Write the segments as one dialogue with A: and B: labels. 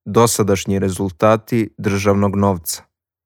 A: Dosadašnji rezultati državnog novca.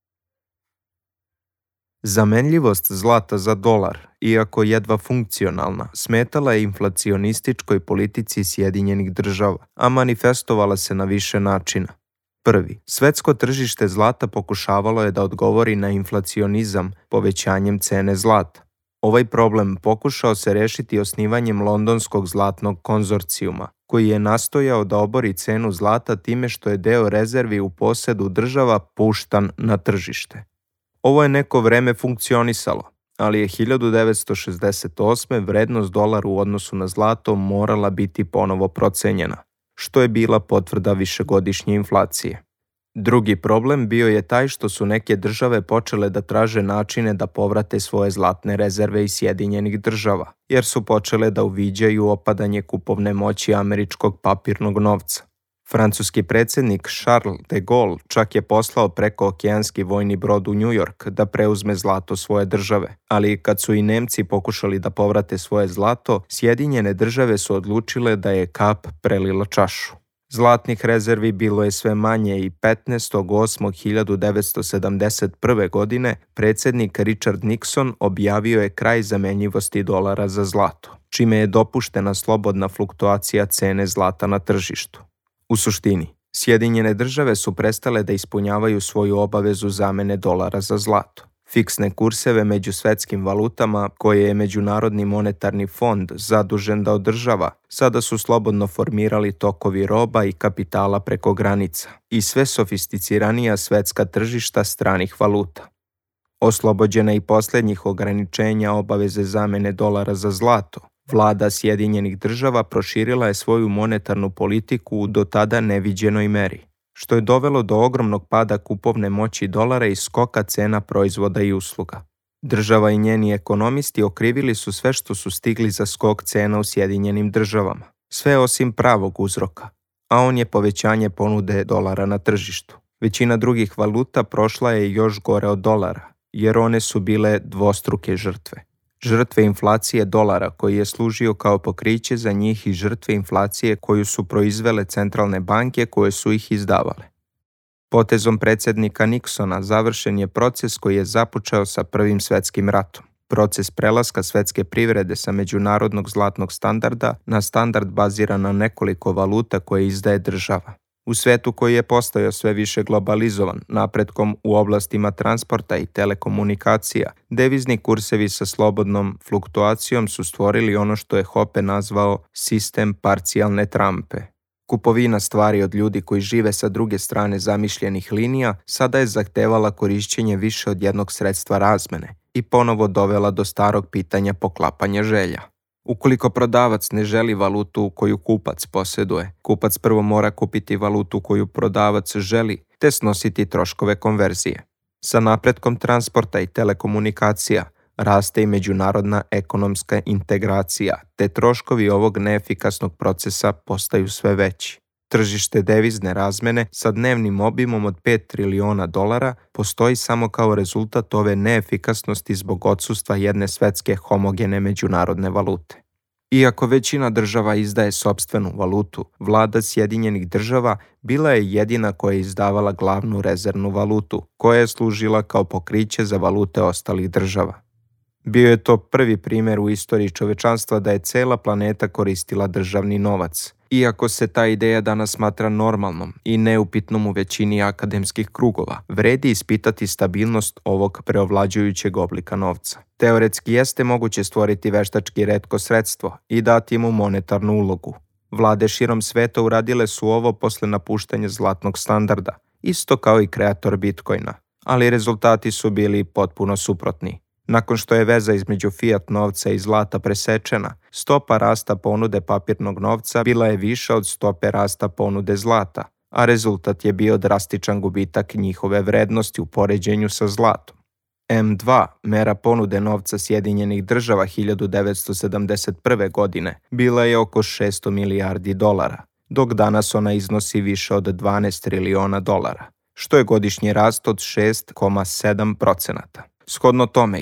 A: Zamenljivost zlata za dolar, iako jedva funkcionalna, smetala je inflacionističkoj politici Sjedinjenih Država, a manifestovala se na više načina. Prvi, svetsko tržište zlata pokušavalo je da odgovori na inflacionizam povećanjem cene zlata. Ovaj problem pokušao se rešiti osnivanjem Londonskog zlatnog konzorcijuma, koji je nastojao da obori cenu zlata time što je deo rezervi u posedu država puštan na tržište. Ovo je neko vreme funkcionisalo, ali je 1968. vrednost dolara u odnosu na zlato morala biti ponovo procenjena, što je bila potvrda višegodišnje inflacije. Drugi problem bio je taj što su neke države počele da traže načine da povrate svoje zlatne rezerve iz Sjedinjenih Država, jer su počele da uviđaju opadanje kupovne moći američkog papirnog novca. Francuski predsjednik Charles de Gaulle čak je poslao prekookeanski vojni brod u New York da preuzme zlato svoje države, ali kad su i Nemci pokušali da povrate svoje zlato, Sjedinjene Države su odlučile da je kap prelila čašu. Zlatnih rezervi bilo je sve manje i 15.8.1971. godine predsjednik Richard Nixon objavio je kraj zamenljivosti dolara za zlato, čime je dopuštena slobodna fluktuacija cene zlata na tržištu. U suštini, Sjedinjene Države su prestale da ispunjavaju svoju obavezu zamene dolara za zlato. Fiksne kurseve među svetskim valutama, koje je Međunarodni monetarni fond zadužen da održava, sada su slobodno formirali tokovi roba i kapitala preko granica i sve sofisticiranija svetska tržišta stranih valuta. Oslobođena i posljednjih ograničenja obaveze zamene dolara za zlato, Vlada Sjedinjenih Država proširila je svoju monetarnu politiku u do tada neviđenoj meri, što je dovelo do ogromnog pada kupovne moći dolara i skoka cena proizvoda i usluga. Država i njeni ekonomisti okrivili su sve što su stigli za skok cena u Sjedinjenim Državama, sve osim pravog uzroka, a on je povećanje ponude dolara na tržištu. Većina drugih valuta prošla je još gore od dolara, jer one su bile dvostruke žrtve. Žrtve inflacije dolara koji je služio kao pokriće za njih i žrtve inflacije koju su proizvele centralne banke koje su ih izdavale. Potezom predsjednika Nixona završen je proces koji je započeo sa Prvim svetskim ratom. Proces prelaska svetske privrede sa međunarodnog zlatnog standarda na standard baziran na nekoliko valuta koje izdaje država. U svetu koji je postajao sve više globalizovan napretkom u oblastima transporta i telekomunikacija, devizni kursevi sa slobodnom fluktuacijom su stvorili ono što je Hoppe nazvao sistem parcijalne trampe. Kupovina stvari od ljudi koji žive sa druge strane zamišljenih linija sada je zahtevala korišćenje više od jednog sredstva razmene i ponovo dovela do starog pitanja poklapanja želja. Ukoliko prodavac ne želi valutu koju kupac posjeduje, kupac prvo mora kupiti valutu koju prodavac želi, te snositi troškove konverzije. Sa napretkom transporta i telekomunikacija raste i međunarodna ekonomska integracija, te troškovi ovog neefikasnog procesa postaju sve veći. Tržište devizne razmene sa dnevnim obimom od 5 triliona dolara postoji samo kao rezultat ove neefikasnosti zbog odsustva jedne svetske homogene međunarodne valute. Iako većina država izdaje sopstvenu valutu, Vlada Sjedinjenih Država bila je jedina koja je izdavala glavnu rezervnu valutu, koja je služila kao pokriće za valute ostalih država. Bio je to prvi primjer u istoriji čovečanstva da je cela planeta koristila državni novac, iako se ta ideja danas smatra normalnom i neupitnom u većini akademskih krugova, vredi ispitati stabilnost ovog preovlađujućeg oblika novca. Teoretski jeste moguće stvoriti veštački retko sredstvo i dati mu monetarnu ulogu. Vlade širom sveta uradile su ovo posle napuštanja zlatnog standarda, isto kao i kreator Bitcoina, ali rezultati su bili potpuno suprotni. Nakon što je veza između fiat novca i zlata presečena, stopa rasta ponude papirnog novca bila je viša od stope rasta ponude zlata, a rezultat je bio drastičan gubitak njihove vrednosti u poređenju sa zlatom. M2, mera ponude novca Sjedinjenih Država 1971. godine, bila je oko 600 milijardi dolara, dok danas ona iznosi više od 12 triliona dolara, što je godišnji rast od 6,7%. Shodno tome,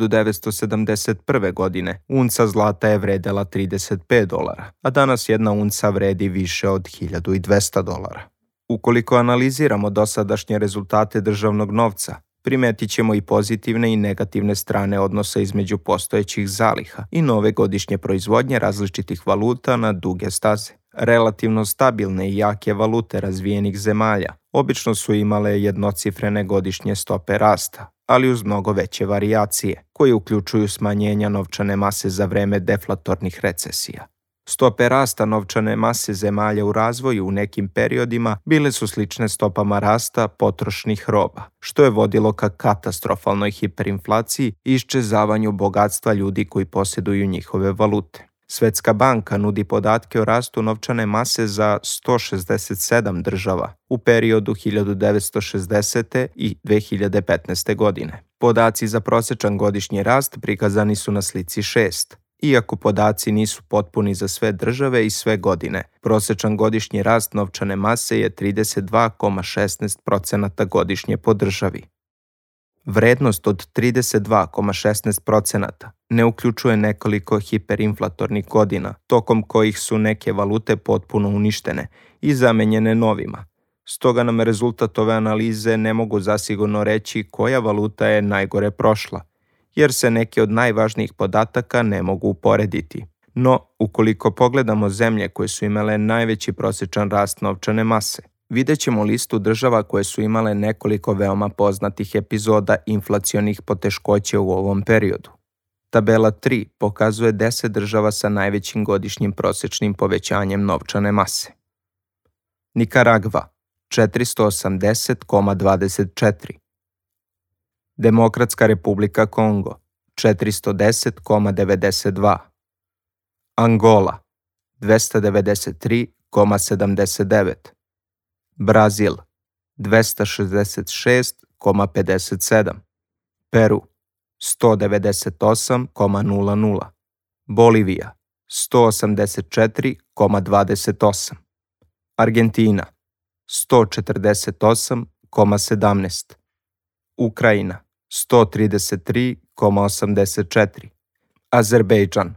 A: 1971. godine unca zlata je vredela $35, a danas jedna unca vredi više od $1200. Ukoliko analiziramo dosadašnje rezultate državnog novca, primetit ćemo i pozitivne i negativne strane odnosa između postojećih zaliha i nove godišnje proizvodnje različitih valuta na duge staze. Relativno stabilne i jake valute razvijenih zemalja obično su imale jednocifrene godišnje stope rasta, ali uz mnogo veće varijacije, koje uključuju smanjenja novčane mase za vreme deflatornih recesija. Stope rasta novčane mase zemalja u razvoju u nekim periodima bile su slične stopama rasta potrošnih roba, što je vodilo ka katastrofalnoj hiperinflaciji i iščezavanju bogatstva ljudi koji posjeduju njihove valute. Svetska banka nudi podatke o rastu novčane mase za 167 država u periodu 1960. i 2015. godine. Podaci za prosječan godišnji rast prikazani su na slici 6. Iako podaci nisu potpuni za sve države i sve godine, prosječan godišnji rast novčane mase je 32,16% godišnje po državi. Vrednost od 32,16% ne uključuje nekoliko hiperinflatornih godina, tokom kojih su neke valute potpuno uništene i zamenjene novima. Stoga nam rezultat ove analize ne mogu zasigurno reći koja valuta je najgore prošla, jer se neke od najvažnijih podataka ne mogu uporediti. No, ukoliko pogledamo zemlje koje su imale najveći prosječan rast novčane mase, vidjet ćemo listu država koje su imale nekoliko veoma poznatih epizoda inflacionih poteškoća u ovom periodu. Tabela 3 pokazuje 10 država sa najvećim godišnjim prosječnim povećanjem novčane mase. Nikaragva 480,24, Demokratska republika Kongo 410,92, Angola 293,79, Brazil 266,57, Peru 198,00, Bolivija 184,28, Argentina 148,17, Ukrajina 133,84, Azerbejdžan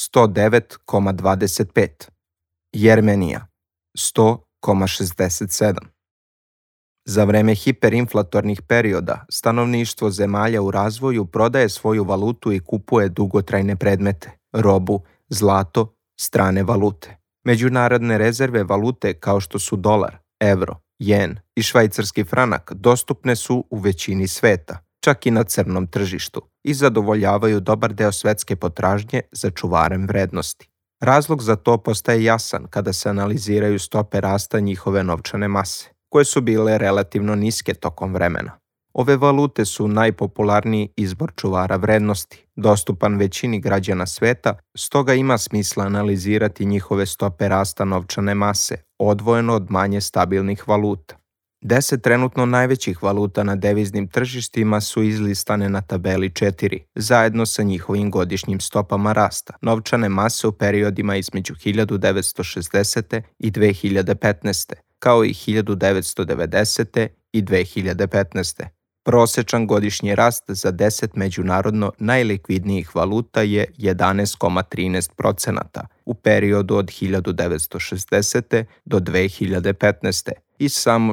A: 109,25, Jermenija 100,67. Za vreme hiperinflatornih perioda, stanovništvo zemalja u razvoju prodaje svoju valutu i kupuje dugotrajne predmete, robu, zlato, strane valute. Međunarodne rezerve valute kao što su dolar, evro, jen i švajcarski franak dostupne su u većini sveta, čak i na crnom tržištu, i zadovoljavaju dobar deo svetske potražnje za čuvarem vrednosti. Razlog za to postaje jasan kada se analiziraju stope rasta njihove novčane mase, koje su bile relativno niske tokom vremena. Ove valute su najpopularniji izbor čuvara vrednosti, dostupan većini građana sveta, stoga ima smisla analizirati njihove stope rasta novčane mase, odvojeno od manje stabilnih valuta. 10 trenutno najvećih valuta na deviznim tržištima su izlistane na tabeli 4, zajedno sa njihovim godišnjim stopama rasta novčane mase u periodima između 1960. i 2015. kao i 1990. i 2015. Prosječan godišnji rast za 10 međunarodno najlikvidnijih valuta je 11,13% u periodu od 1960. do 2015. i samo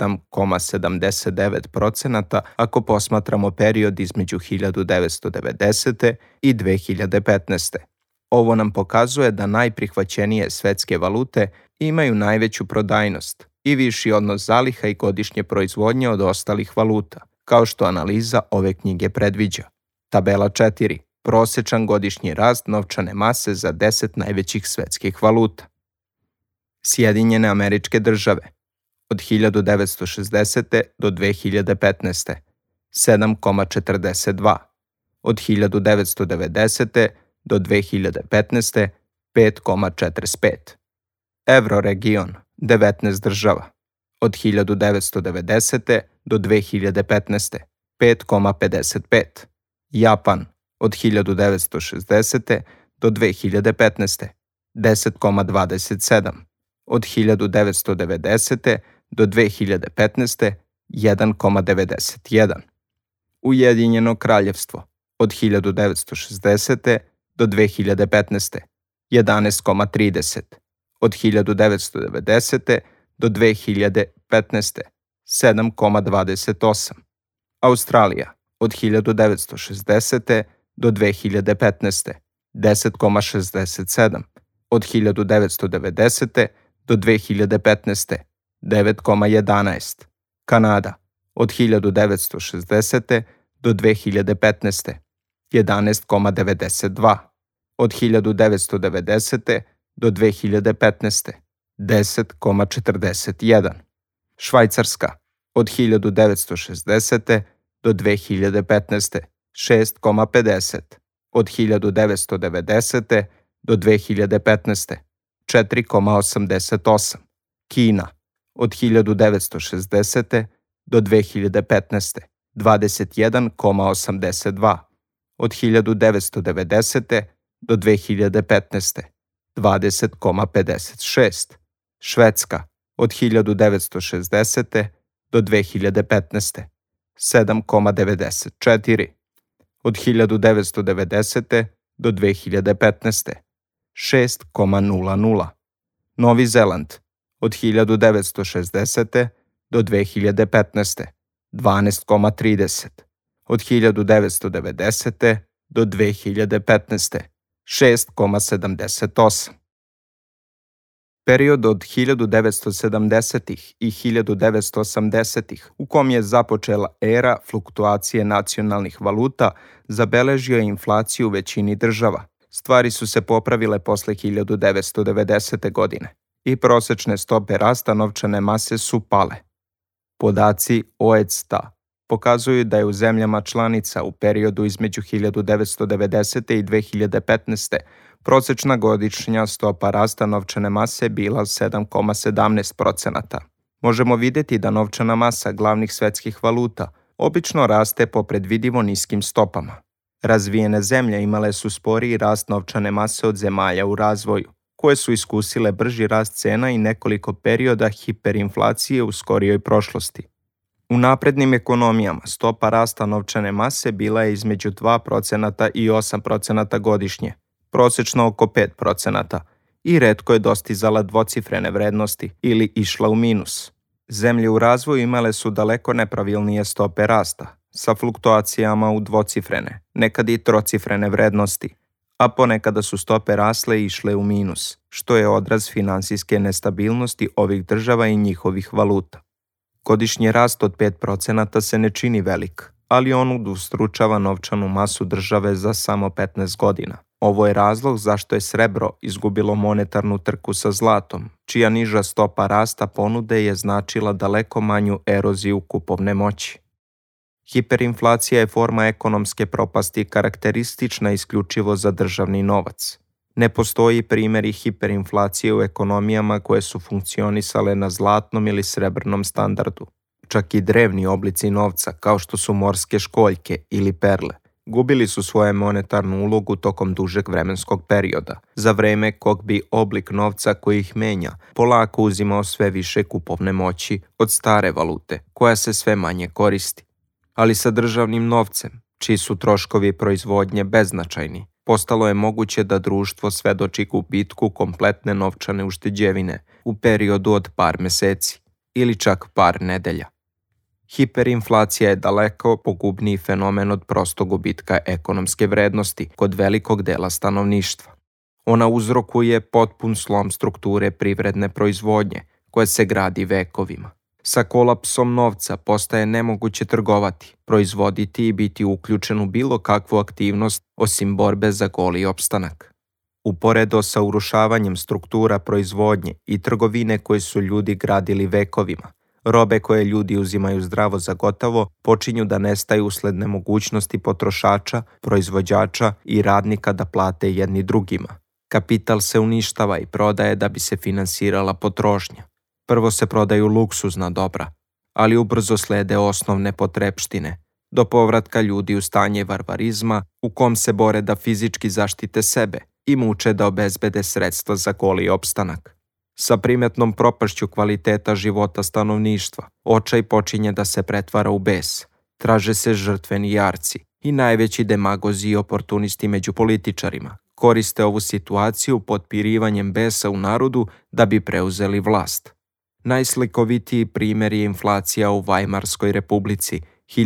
A: 7,79% ako posmatramo period između 1990. i 2015. Ovo nam pokazuje da najprihvaćenije svetske valute imaju najveću prodajnost i viši odnos zaliha i godišnje proizvodnje od ostalih valuta, kao što analiza ove knjige predviđa. Tabela 4. Prosječan godišnji rast novčane mase za 10 najvećih svetskih valuta. Sjedinjene Američke Države od 1960. do 2015. 7,42, od 1990. do 2015. 5,45. Evroregion 19 država, od 1990. do 2015. 5,55. Japan od 1960. do 2015. 10,27. Od 1990. do 2015. 1,91. Ujedinjeno kraljevstvo od 1960. do 2015. 11,30. Od 1990. do 2015. 7,28. Australija od 1960. do 2015. 10,67. Od 1990. do 2015. 9,11. Kanada od 1960. do 2015. 11,92. Od 1990. do 2015. 10,41. Švajcarska od 1960. do 2015. 6,50. Od 1990. do 2015. 4,88. Kina od 1960. do 2015. 21,82. Od 1990. do 2015. 20,56. Švedska od 1960. do 2015. 7,94. Od 1990. do 2015. 6,00. Novi Zeland od 1960. do 2015. 12,30. Od 1990. do 2015. 6,78. Period od 1970. i 1980. u kom je započela era fluktuacije nacionalnih valuta, zabeležio je inflaciju u većini država. Stvari su se popravile posle 1990. godine i prosečne stope rasta novčane mase su pale. Podaci OECD-a pokazuju da je u zemljama članica u periodu između 1990. i 2015. prosečna godišnja stopa rasta novčane mase bila 7,17%. Možemo vidjeti da novčana masa glavnih svetskih valuta obično raste po predvidivo niskim stopama. Razvijene zemlje imale su sporiji rast novčane mase od zemalja u razvoju, koje su iskusile brži rast cena i nekoliko perioda hiperinflacije u skorijoj prošlosti. U naprednim ekonomijama stopa rasta novčane mase bila je između 2% i 8% godišnje, prosečno oko 5%, i retko je dostizala dvocifrene vrednosti ili išla u minus. Zemlje u razvoju imale su daleko nepravilnije stope rasta, sa fluktuacijama u dvocifrene, nekad i trocifrene vrednosti, a ponekada su stope rasle i išle u minus, što je odraz finansijske nestabilnosti ovih država i njihovih valuta. Godišnji rast od 5% se ne čini velik, ali on udvostručava novčanu masu države za samo 15 godina. Ovo je razlog zašto je srebro izgubilo monetarnu trku sa zlatom, čija niža stopa rasta ponude je značila daleko manju eroziju kupovne moći. Hiperinflacija je forma ekonomske propasti karakteristična isključivo za državni novac. Ne postoji primjeri hiperinflacije u ekonomijama koje su funkcionisale na zlatnom ili srebrnom standardu. Čak i drevni oblici novca, kao što su morske školjke ili perle, gubili su svoju monetarnu ulogu tokom dužeg vremenskog perioda, za vreme kog bi oblik novca koji ih menja polako uzimao sve više kupovne moći od stare valute, koja se sve manje koristi. Ali sa državnim novcem, čiji su troškovi proizvodnje beznačajni, postalo je moguće da društvo svedoči gubitku kompletne novčane ušteđevine u periodu od par meseci ili čak par nedelja. Hiperinflacija je daleko pogubniji fenomen od prostog gubitka ekonomske vrednosti kod velikog dela stanovništva. Ona uzrokuje potpun slom strukture privredne proizvodnje, koja se gradi vekovima. Sa kolapsom novca postaje nemoguće trgovati, proizvoditi i biti uključen u bilo kakvu aktivnost osim borbe za goli opstanak. Uporedo sa urušavanjem struktura proizvodnje i trgovine koje su ljudi gradili vekovima, robe koje ljudi uzimaju zdravo za gotovo počinju da nestaju usled nemogućnosti potrošača, proizvođača i radnika da plate jedni drugima. Kapital se uništava i prodaje da bi se finansirala potrošnja. Prvo se prodaju luksuzna dobra, ali ubrzo slede osnovne potrepštine, do povratka ljudi u stanje varvarizma u kom se bore da fizički zaštite sebe i muče da obezbede sredstva za goli opstanak. Sa primetnom propašću kvaliteta života stanovništva, očaj počinje da se pretvara u bes, traže se žrtveni jarci i najveći demagozi i oportunisti među političarima koriste ovu situaciju potpirivanjem besa u narodu da bi preuzeli vlast. Najslikovitiji primjer je inflacija u Vajmarskoj republici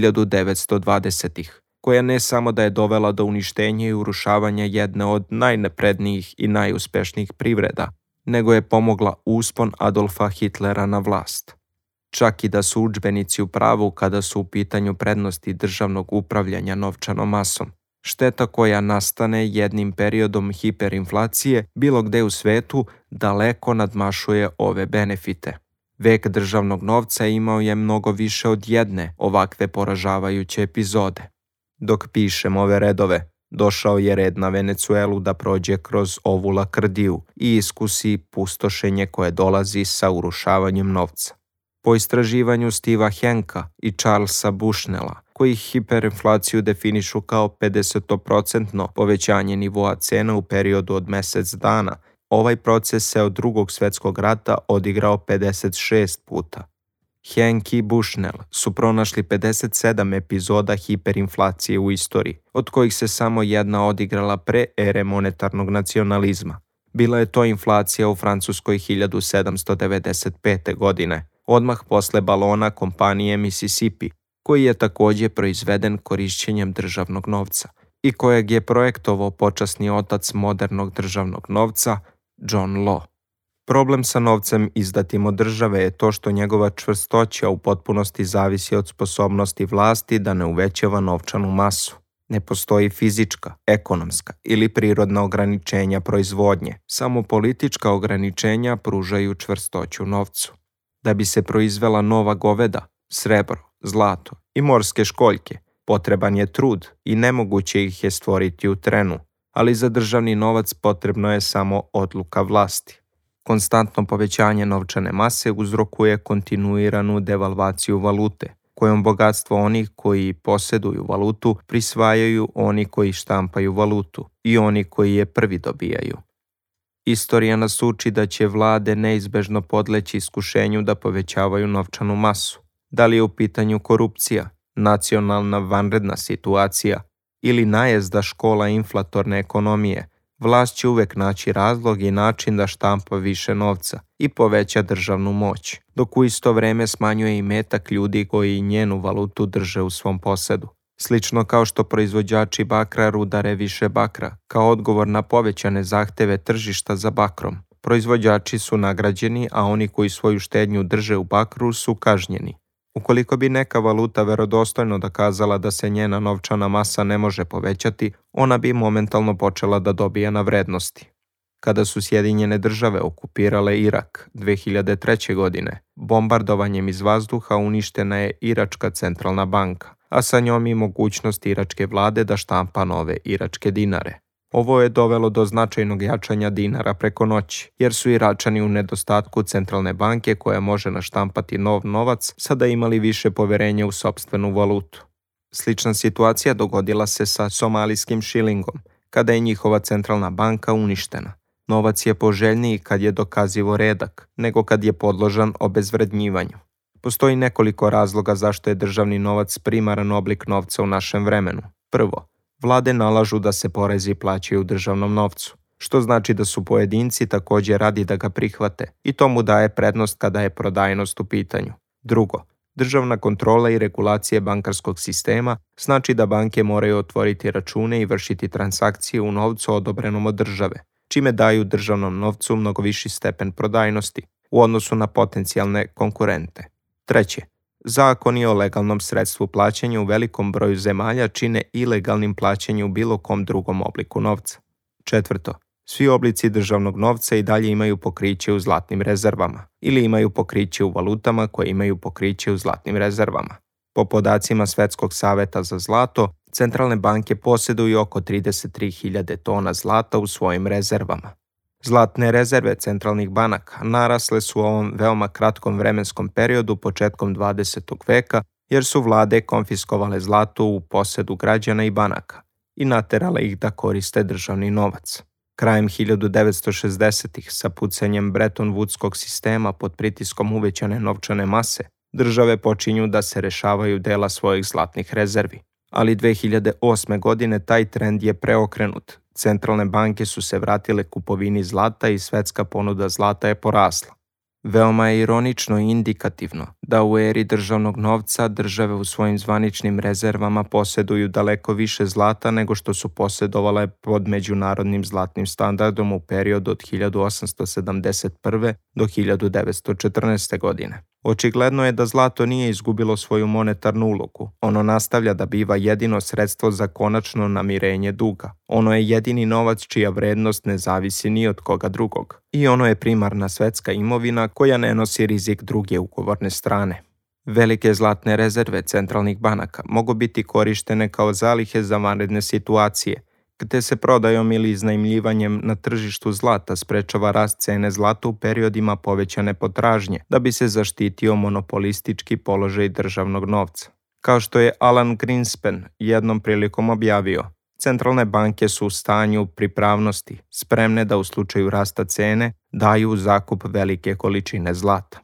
A: 1920-ih, koja ne samo da je dovela do uništenja i urušavanja jedne od najnaprednijih i najuspešnijih privreda, nego je pomogla uspon Adolfa Hitlera na vlast. Čak i da su udžbenici u pravu kada su u pitanju prednosti državnog upravljanja novčanom masom, šteta koja nastane jednim periodom hiperinflacije bilo gde u svetu daleko nadmašuje ove benefite. Vek državnog novca imao je mnogo više od jedne ovakve poražavajuće epizode. Dok pišem ove redove, došao je red na Venecuelu da prođe kroz ovu lakrdiju i iskusi pustošenje koje dolazi sa urušavanjem novca. Po istraživanju Steva Henka i Charlesa Bushnella, koji hiperinflaciju definišu kao 50% povećanje nivoa cena u periodu od mesec dana, ovaj proces se od Drugog svjetskog rata odigrao 56 puta. Henk i Bushnell su pronašli 57 epizoda hiperinflacije u istoriji, od kojih se samo jedna odigrala pre ere monetarnog nacionalizma. Bila je to inflacija u Francuskoj 1795. godine, odmah posle balona kompanije Mississippi, koji je također proizveden korišćenjem državnog novca i kojeg je projektovao počasni otac modernog državnog novca, John Law. Problem sa novcem izdatim od države je to što njegova čvrstoća u potpunosti zavisi od sposobnosti vlasti da ne uvećava novčanu masu. Ne postoji fizička, ekonomska ili prirodna ograničenja proizvodnje, samo politička ograničenja pružaju čvrstoću novcu. Da bi se proizvela nova goveda, srebro, zlato i morske školjke, potreban je trud i nemoguće ih je stvoriti u trenu, ali za državni novac potrebno je samo odluka vlasti. Konstantno povećanje novčane mase uzrokuje kontinuiranu devalvaciju valute, kojom bogatstvo onih koji posjeduju valutu prisvajaju oni koji štampaju valutu i oni koji je prvi dobijaju. Istorija nas uči da će vlade neizbežno podleći iskušenju da povećavaju novčanu masu. Da li je u pitanju korupcija, nacionalna vanredna situacija ili najezda škola inflatorne ekonomije, vlast će uvek naći razlog i način da štampa više novca i poveća državnu moć, dok u isto vreme smanjuje imetak ljudi koji njenu valutu drže u svom posedu. Slično kao što proizvođači bakra rudare više bakra, kao odgovor na povećane zahteve tržišta za bakrom. Proizvođači su nagrađeni, a oni koji svoju štednju drže u bakru su kažnjeni. Ukoliko bi neka valuta verodostojno dokazala da se njena novčana masa ne može povećati, ona bi momentalno počela da dobija na vrednosti. Kada su Sjedinjene države okupirale Irak 2003. godine, bombardovanjem iz vazduha uništena je Iračka centralna banka, a sa njom i mogućnost iračke vlade da štampa nove iračke dinare. Ovo je dovelo do značajnog jačanja dinara preko noći, jer su Iračani u nedostatku centralne banke koja može naštampati nov novac sada imali više poverenja u sopstvenu valutu. Slična situacija dogodila se sa somalijskim šilingom, kada je njihova centralna banka uništena. Novac je poželjniji kad je dokazivo redak, nego kad je podložan obezvrednjivanju. Postoji nekoliko razloga zašto je državni novac primaran oblik novca u našem vremenu. Prvo, vlade nalažu da se porezi plaćaju u državnom novcu, što znači da su pojedinci također radi da ga prihvate i to mu daje prednost kada je prodajnost u pitanju. Drugo, državna kontrola i regulacije bankarskog sistema znači da banke moraju otvoriti račune i vršiti transakcije u novcu odobrenom od države, čime daju državnom novcu mnogo viši stepen prodajnosti u odnosu na potencijalne konkurente. Treće, zakoni o legalnom sredstvu plaćanja u velikom broju zemalja čine ilegalnim plaćanje u bilo kom drugom obliku novca. Četvrto, svi oblici državnog novca i dalje imaju pokriće u zlatnim rezervama ili imaju pokriće u valutama koje imaju pokriće u zlatnim rezervama. Po podacima Svetskog saveta za zlato, centralne banke posjeduju oko 33.000 tona zlata u svojim rezervama. Zlatne rezerve centralnih banaka narasle su u ovom veoma kratkom vremenskom periodu početkom 20. veka jer su vlade konfiskovale zlato u posedu građana i banaka i naterale ih da koriste državni novac. Krajem 1960-ih sa pucanjem Bretton Woodskog sistema pod pritiskom uvećane novčane mase, države počinju da se rešavaju dela svojih zlatnih rezervi. Ali 2008. godine taj trend je preokrenut. Centralne banke su se vratile kupovini zlata i svetska ponuda zlata je porasla. Veoma je ironično i indikativno da u eri državnog novca države u svojim zvaničnim rezervama posjeduju daleko više zlata nego što su posjedovale pod međunarodnim zlatnim standardom u periodu od 1871. do 1914. godine. Očigledno je da zlato nije izgubilo svoju monetarnu ulogu. Ono nastavlja da biva jedino sredstvo za konačno namirenje duga. Ono je jedini novac čija vrednost ne zavisi ni od koga drugog. I ono je primarna svetska imovina koja ne nosi rizik druge ugovorne strane. Velike zlatne rezerve centralnih banaka mogu biti korištene kao zalihe za vanredne situacije, gde se prodajom ili iznajmljivanjem na tržištu zlata sprečava rast cene zlata u periodima povećane potražnje da bi se zaštitio monopolistički položaj državnog novca. Kao što je Alan Greenspan jednom prilikom objavio, centralne banke su u stanju pripravnosti, spremne da u slučaju rasta cene daju u zakup velike količine zlata.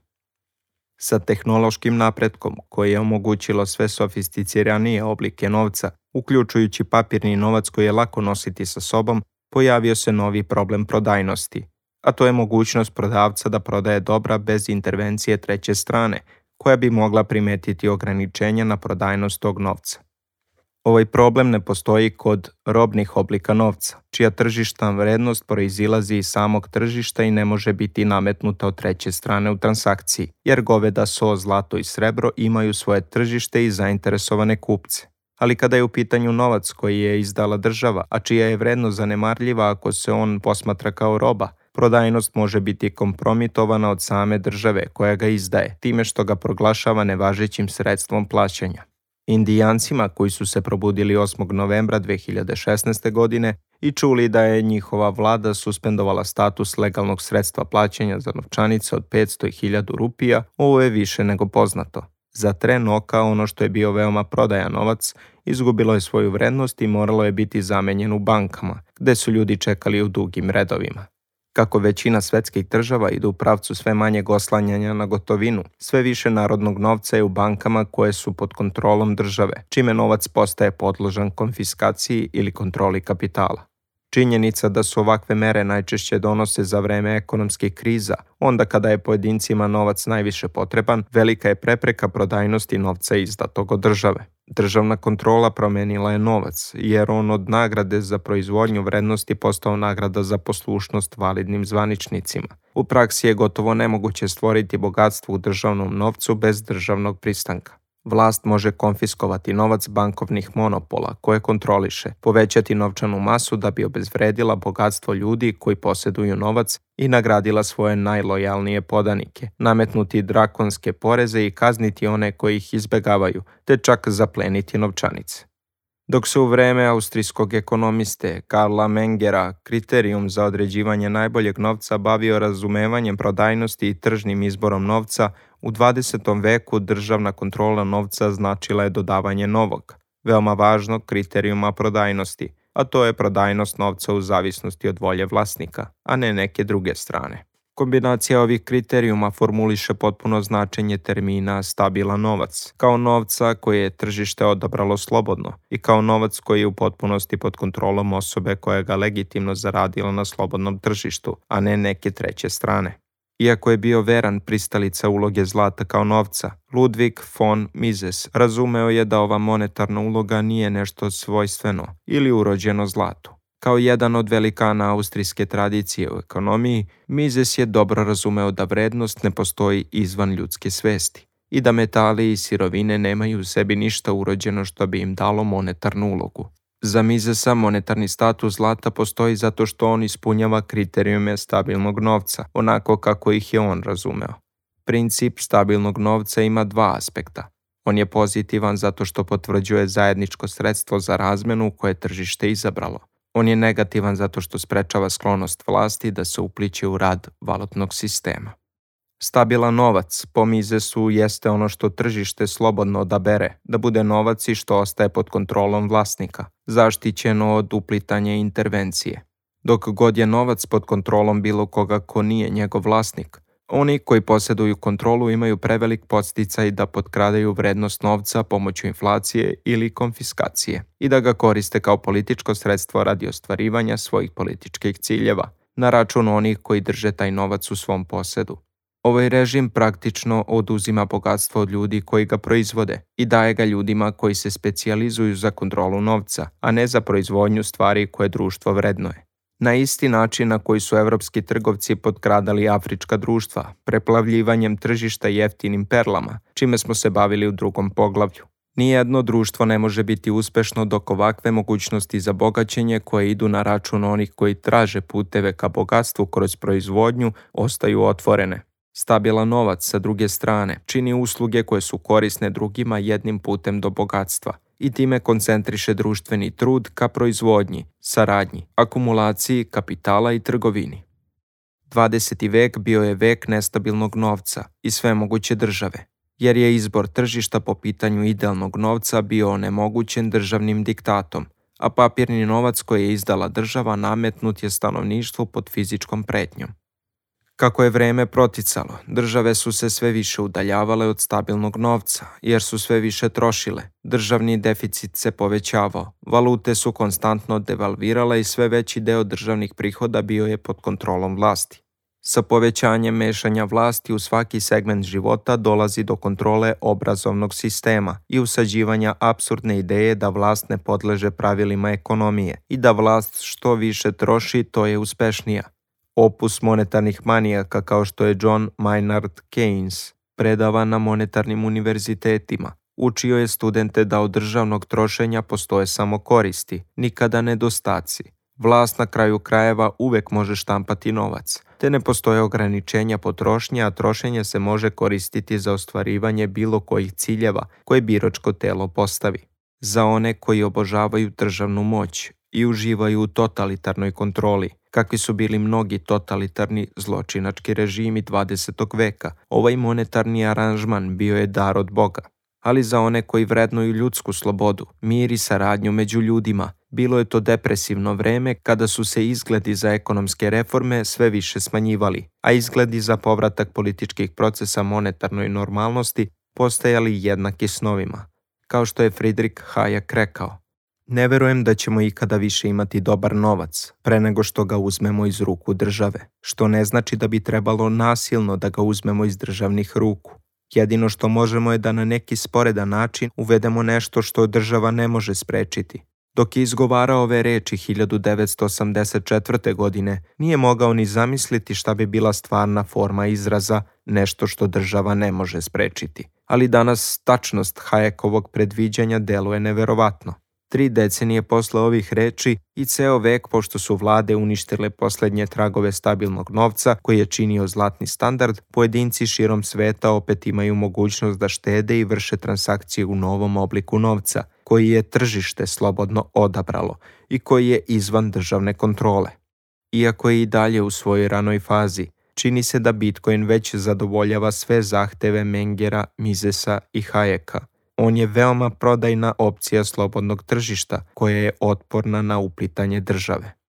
A: Sa tehnološkim napretkom koje je omogućilo sve sofisticiranije oblike novca, uključujući papirni novac koji je lako nositi sa sobom, pojavio se novi problem prodajnosti, a to je mogućnost prodavca da prodaje dobra bez intervencije treće strane, koja bi mogla primetiti ograničenja na prodajnost tog novca. Ovaj problem ne postoji kod robnih oblika novca, čija tržišna vrednost proizilazi iz samog tržišta i ne može biti nametnuta od treće strane u transakciji, jer goveda, so, zlato i srebro imaju svoje tržište i zainteresovane kupce. Ali kada je u pitanju novac koji je izdala država, a čija je vrednost zanemarljiva ako se on posmatra kao roba, prodajnost može biti kompromitovana od same države koja ga izdaje, time što ga proglašava nevažećim sredstvom plaćanja. Indijancima koji su se probudili 8. novembra 2016. godine i čuli da je njihova vlada suspendovala status legalnog sredstva plaćanja za novčanice od 500 i 1000 rupija, ovo je više nego poznato. Za tren oka ono što je bio veoma prodajan novac izgubilo je svoju vrednost i moralo je biti zamenjeno u bankama, gde su ljudi čekali u dugim redovima. Kako većina svetskih država ide u pravcu sve manjeg oslanjanja na gotovinu, sve više narodnog novca je u bankama koje su pod kontrolom države, čime novac postaje podložan konfiskaciji ili kontroli kapitala. Činjenica da su ovakve mere najčešće donose za vreme ekonomskih kriza, onda kada je pojedincima novac najviše potreban, velika je prepreka prodajnosti novca izdatog od države. Državna kontrola promenila je novac, jer on od nagrade za proizvodnju vrednosti postao nagrada za poslušnost validnim zvaničnicima. U praksi je gotovo nemoguće stvoriti bogatstvo u državnom novcu bez državnog pristanka. Vlast može konfiskovati novac bankovnih monopola koje kontroliše, povećati novčanu masu da bi obezvredila bogatstvo ljudi koji posjeduju novac i nagradila svoje najlojalnije podanike, nametnuti drakonske poreze i kazniti one koji ih izbegavaju, te čak zapleniti novčanice. Dok se u vreme austrijskog ekonomiste Karla Mengera kriterijum za određivanje najboljeg novca bavio razumevanjem prodajnosti i tržnim izborom novca, u 20. veku državna kontrola novca značila je dodavanje novog, veoma važnog kriterijuma prodajnosti, a to je prodajnost novca u zavisnosti od volje vlasnika, a ne neke druge strane. Kombinacija ovih kriterijuma formuliše potpuno značenje termina stabilan novac, kao novca koje je tržište odabralo slobodno i kao novac koji je u potpunosti pod kontrolom osobe koja ga legitimno zaradila na slobodnom tržištu, a ne neke treće strane. Iako je bio veran pristalica uloge zlata kao novca, Ludwig von Mises razumeo je da ova monetarna uloga nije nešto svojstveno ili urođeno zlatu. Kao jedan od velikana austrijske tradicije u ekonomiji, Mises je dobro razumeo da vrednost ne postoji izvan ljudske svesti i da metali i sirovine nemaju u sebi ništa urođeno što bi im dalo monetarnu ulogu. Za Misesa monetarni status zlata postoji zato što on ispunjava kriterijume stabilnog novca, onako kako ih je on razumeo. Princip stabilnog novca ima dva aspekta. On je pozitivan zato što potvrđuje zajedničko sredstvo za razmenu koje je tržište izabralo. On je negativan zato što sprečava sklonost vlasti da se upliće u rad valutnog sistema. Stabilan novac, po Misesu, jeste ono što tržište slobodno odabere, da bude novac i što ostaje pod kontrolom vlasnika, zaštićeno od uplitanja i intervencije. Dok god je novac pod kontrolom bilo koga ko nije njegov vlasnik, oni koji posjeduju kontrolu imaju prevelik podsticaj da potkradaju vrednost novca pomoću inflacije ili konfiskacije i da ga koriste kao političko sredstvo radi ostvarivanja svojih političkih ciljeva, na račun onih koji drže taj novac u svom posedu. Ovaj režim praktično oduzima bogatstvo od ljudi koji ga proizvode i daje ga ljudima koji se specijalizuju za kontrolu novca, a ne za proizvodnju stvari koje društvo vrednuje. Na isti način na koji su evropski trgovci potkradali afrička društva, preplavljivanjem tržišta jeftinim perlama, čime smo se bavili u drugom poglavlju. Nijedno društvo ne može biti uspešno dok ovakve mogućnosti za bogaćenje koje idu na račun onih koji traže puteve ka bogatstvu kroz proizvodnju ostaju otvorene. Stabilan novac, sa druge strane, čini usluge koje su korisne drugima jednim putem do bogatstva i time koncentriše društveni trud ka proizvodnji, saradnji, akumulaciji kapitala i trgovini. 20. vek bio je vek nestabilnog novca i svemoguće države, jer je izbor tržišta po pitanju idealnog novca bio onemogućen državnim diktatom, a papirni novac koji je izdala država nametnut je stanovništvu pod fizičkom pretnjom. Kako je vreme proticalo, države su se sve više udaljavale od stabilnog novca, jer su sve više trošile, državni deficit se povećavao, valute su konstantno devalvirale i sve veći deo državnih prihoda bio je pod kontrolom vlasti. Sa povećanjem mešanja vlasti u svaki segment života dolazi do kontrole obrazovnog sistema i usađivanja apsurdne ideje da vlast ne podleže pravilima ekonomije i da vlast što više troši, to je uspešnija. Opus monetarnih manijaka kao što je John Maynard Keynes predava na monetarnim univerzitetima. Učio je studente da od državnog trošenja postoje samo koristi, nikada nedostaci. Vlast na kraju krajeva uvek može štampati novac, te ne postoje ograničenja potrošnje, a trošenje se može koristiti za ostvarivanje bilo kojih ciljeva koje biračko telo postavi. Za one koji obožavaju državnu moć i uživaju u totalitarnoj kontroli, kakvi su bili mnogi totalitarni zločinački režimi 20. veka, ovaj monetarni aranžman bio je dar od Boga. Ali za one koji vrednuju ljudsku slobodu, mir i saradnju među ljudima, bilo je to depresivno vreme kada su se izgledi za ekonomske reforme sve više smanjivali, a izgledi za povratak političkih procesa monetarnoj normalnosti postajali jednaki snovima. Kao što je Friedrich Hayek rekao, ne verujem da ćemo ikada više imati dobar novac pre nego što ga uzmemo iz ruku države, što ne znači da bi trebalo nasilno da ga uzmemo iz državnih ruku. Jedino što možemo je da na neki sporedan način uvedemo nešto što država ne može sprečiti. Dok je izgovarao ove reči 1984. godine, nije mogao ni zamisliti šta bi bila stvarna forma izraza nešto što država ne može sprečiti. Ali danas tačnost Hayekovog predviđanja deluje neverovatno. 3 decenije posle ovih reči i ceo vek pošto su vlade uništile poslednje tragove stabilnog novca koji je činio zlatni standard, pojedinci širom sveta opet imaju mogućnost da štede i vrše transakcije u novom obliku novca, koji je tržište slobodno odabralo i koji je izvan državne kontrole. Iako je i dalje u svojoj ranoj fazi, čini se da Bitcoin već zadovoljava sve zahteve Mengera, Misesa i Hayeka. On je veoma prodajna opcija slobodnog tržišta koja je otporna na uplitanje države.